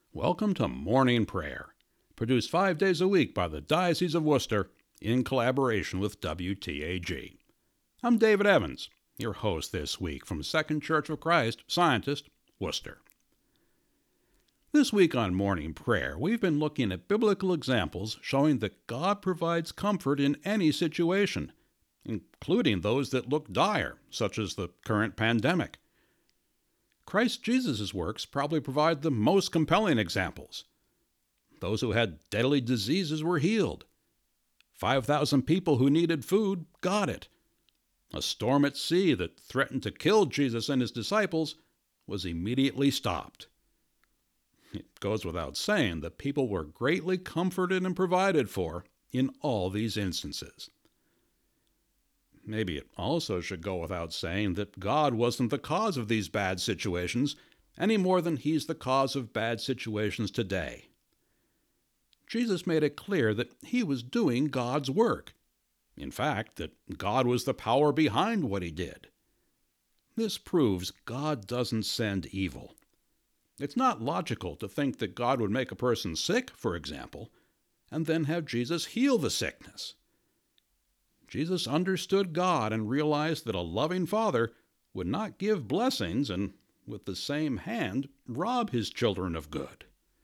Welcome to Morning Prayer, produced 5 days a week by the Diocese of Worcester in collaboration with WTAG. I'm David Evans, your host this week from Second Church of Christ, Scientist, Worcester. This week on Morning Prayer, we've been looking at biblical examples showing that God provides comfort in any situation, including those that look dire, such as the current pandemic. Christ Jesus' works probably provide the most compelling examples. Those who had deadly diseases were healed. 5,000 people who needed food got it. A storm at sea that threatened to kill Jesus and his disciples was immediately stopped. It goes without saying that people were greatly comforted and provided for in all these instances. Maybe it also should go without saying that God wasn't the cause of these bad situations any more than he's the cause of bad situations today. Jesus made it clear that he was doing God's work. In fact, that God was the power behind what he did. This proves God doesn't send evil. It's not logical to think that God would make a person sick, for example, and then have Jesus heal the sickness. Jesus understood God and realized that a loving Father would not give blessings and, with the same hand, rob his children of good.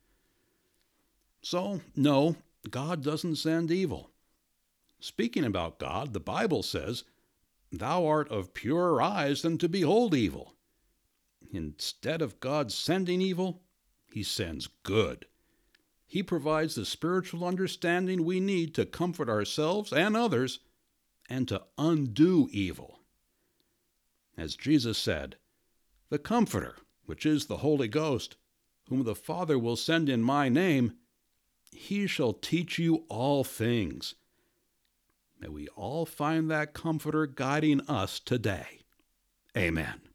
So, no, God doesn't send evil. Speaking about God, the Bible says, "Thou art of purer eyes than to behold evil." Instead of God sending evil, he sends good. He provides the spiritual understanding we need to comfort ourselves and others and to undo evil. As Jesus said, "The Comforter, which is the Holy Ghost, whom the Father will send in my name, he shall teach you all things." May we all find that Comforter guiding us today. Amen.